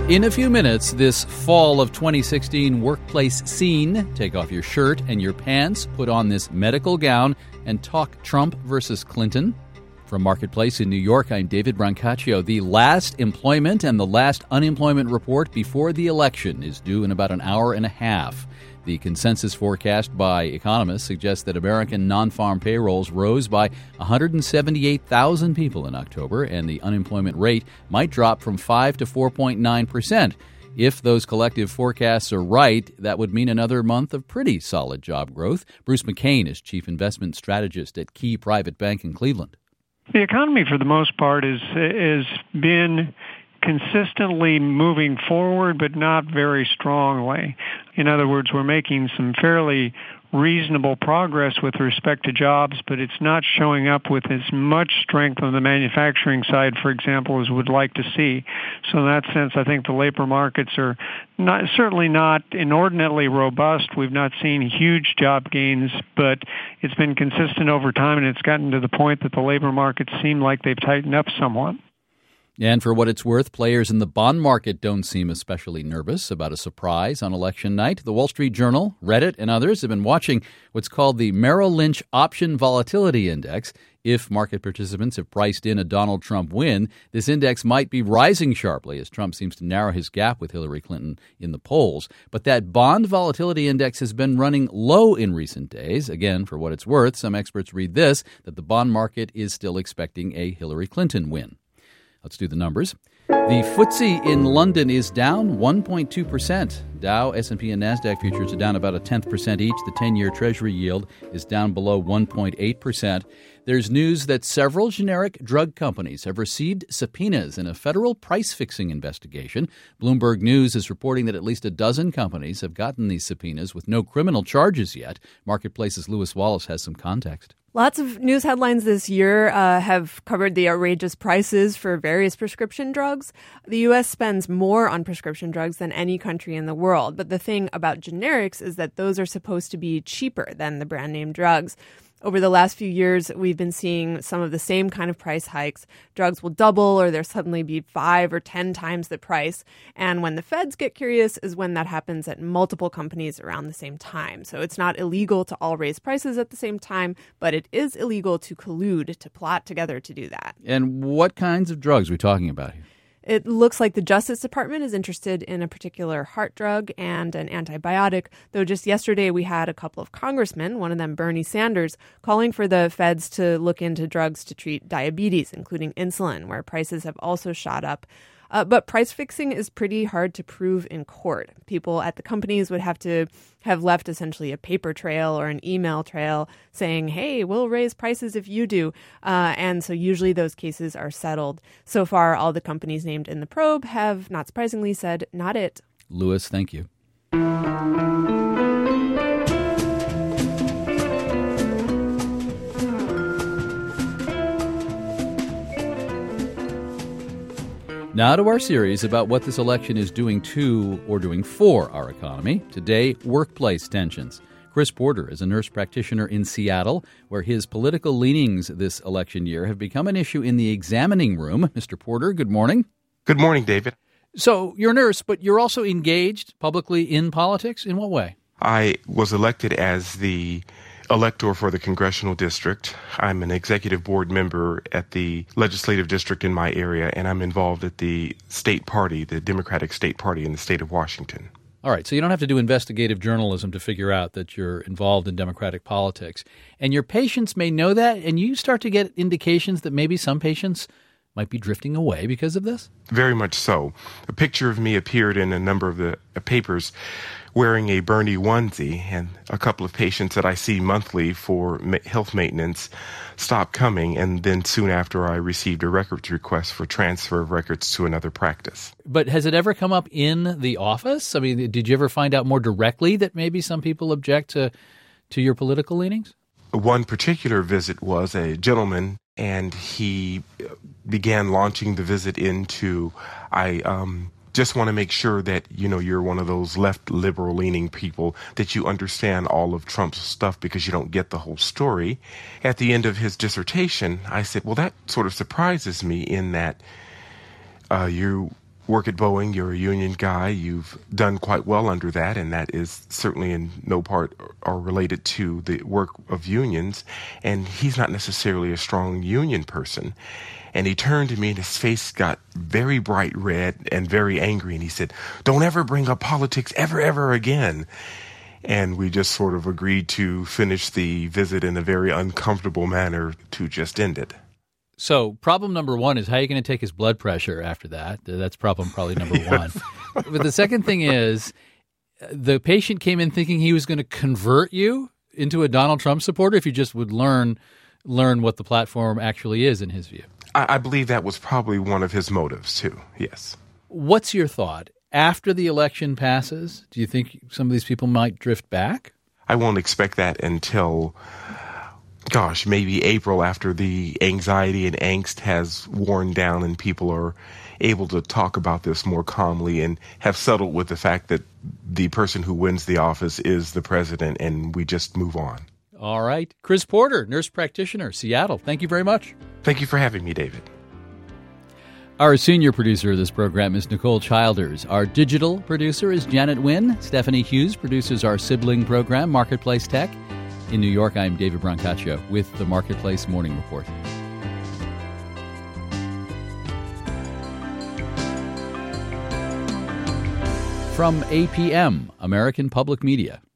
In a few minutes, this fall of 2016 workplace scene. Take off your shirt and your pants, put on this medical gown, and talk Trump versus Clinton. From Marketplace in New York, I'm David Brancaccio. The last employment and the last unemployment report before the election is due in about an hour and a half. The consensus forecast by economists suggests that American non-farm payrolls rose by 178,000 people in October, and the unemployment rate might drop from 5 to 4.9%. If those collective forecasts are right, that would mean another month of pretty solid job growth. Bruce McCain is chief investment strategist at Key Private Bank in Cleveland. The economy, for the most part, has been consistently moving forward, but not very strongly. In other words, we're making some fairly reasonable progress with respect to jobs, but it's not showing up with as much strength on the manufacturing side, for example, as we'd like to see. So in that sense, I think the labor markets are certainly not inordinately robust. We've not seen huge job gains, but it's been consistent over time, and it's gotten to the point that the labor markets seem like they've tightened up somewhat. And for what it's worth, players in the bond market don't seem especially nervous about a surprise on election night. The Wall Street Journal, Reddit, and others have been watching what's called the Merrill Lynch Option Volatility Index. If market participants have priced in a Donald Trump win, this index might be rising sharply as Trump seems to narrow his gap with Hillary Clinton in the polls. But that bond volatility index has been running low in recent days. Again, for what it's worth, some experts read this, that the bond market is still expecting a Hillary Clinton win. Let's do the numbers. The FTSE in London is down 1.2%. Dow, S&P, and NASDAQ futures are down about 0.1% each. The 10-year Treasury yield is down below 1.8%. There's news that several generic drug companies have received subpoenas in a federal price-fixing investigation. Bloomberg News is reporting that at least a dozen companies have gotten these subpoenas with no criminal charges yet. Marketplace's Lewis Wallace has some context. Lots of news headlines this year have covered the outrageous prices for various prescription drugs. The U.S. spends more on prescription drugs than any country in the world. But the thing about generics is that those are supposed to be cheaper than the brand name drugs. Over the last few years, we've been seeing some of the same kind of price hikes. Drugs will double or there'll suddenly be 5 or 10 times the price. And when the feds get curious is when that happens at multiple companies around the same time. So it's not illegal to all raise prices at the same time, but it is illegal to collude, to plot together to do that. And what kinds of drugs are we talking about here? It looks like the Justice Department is interested in a particular heart drug and an antibiotic, though just yesterday we had a couple of congressmen, one of them Bernie Sanders, calling for the feds to look into drugs to treat diabetes, including insulin, where prices have also shot up. But price fixing is pretty hard to prove in court. People at the companies would have to have left essentially a paper trail or an email trail saying, hey, we'll raise prices if you do. And so usually those cases are settled. So far, all the companies named in the probe have, not surprisingly, said not it. Lewis, thank you. Now to our series about what this election is doing to or doing for our economy. Today, workplace tensions. Chris Porter is a nurse practitioner in Seattle, where his political leanings this election year have become an issue in the examining room. Mr. Porter, good morning. Good morning, David. So you're a nurse, but you're also engaged publicly in politics. In what way? I was elected as the elector for the congressional district. I'm an executive board member at the legislative district in my area, and I'm involved at the state party, the Democratic State Party in the state of Washington. All right, so you don't have to do investigative journalism to figure out that you're involved in Democratic politics. And your patients may know that, and you start to get indications that maybe some patients might be drifting away because of this? Very much so. A picture of me appeared in a number of the papers wearing a Bernie onesie, and a couple of patients that I see monthly for health maintenance stopped coming, and then soon after I received a records request for transfer of records to another practice. But has it ever come up in the office? I mean, did you ever find out more directly that maybe some people object to your political leanings? One particular visit was a gentleman, and he began launching the visit into, just want to make sure that, you're one of those left liberal leaning people, that you understand all of Trump's stuff because you don't get the whole story. At the end of his dissertation, I said, well, that sort of surprises me in that you work at Boeing, you're a union guy. You've done quite well under that, and that is certainly in no part are related to the work of unions. And he's not necessarily a strong union person. And he turned to me, and his face got very bright red and very angry. And he said, "Don't ever bring up politics ever again." And we just sort of agreed to finish the visit in a very uncomfortable manner to just end it. So problem number one is how are you going to take his blood pressure after that? That's problem probably number one. But the second thing is the patient came in thinking he was going to convert you into a Donald Trump supporter if you just would learn what the platform actually is in his view. I believe that was probably one of his motives too, yes. What's your thought? After the election passes, do you think some of these people might drift back? I won't expect that until maybe April, after the anxiety and angst has worn down and people are able to talk about this more calmly and have settled with the fact that the person who wins the office is the president, and we just move on. All right. Chris Porter, nurse practitioner, Seattle. Thank you very much. Thank you for having me, David. Our senior producer of this program is Nicole Childers. Our digital producer is Janet Wynn. Stephanie Hughes produces our sibling program, Marketplace Tech. In New York, I'm David Brancaccio with the Marketplace Morning Report. From APM, American Public Media.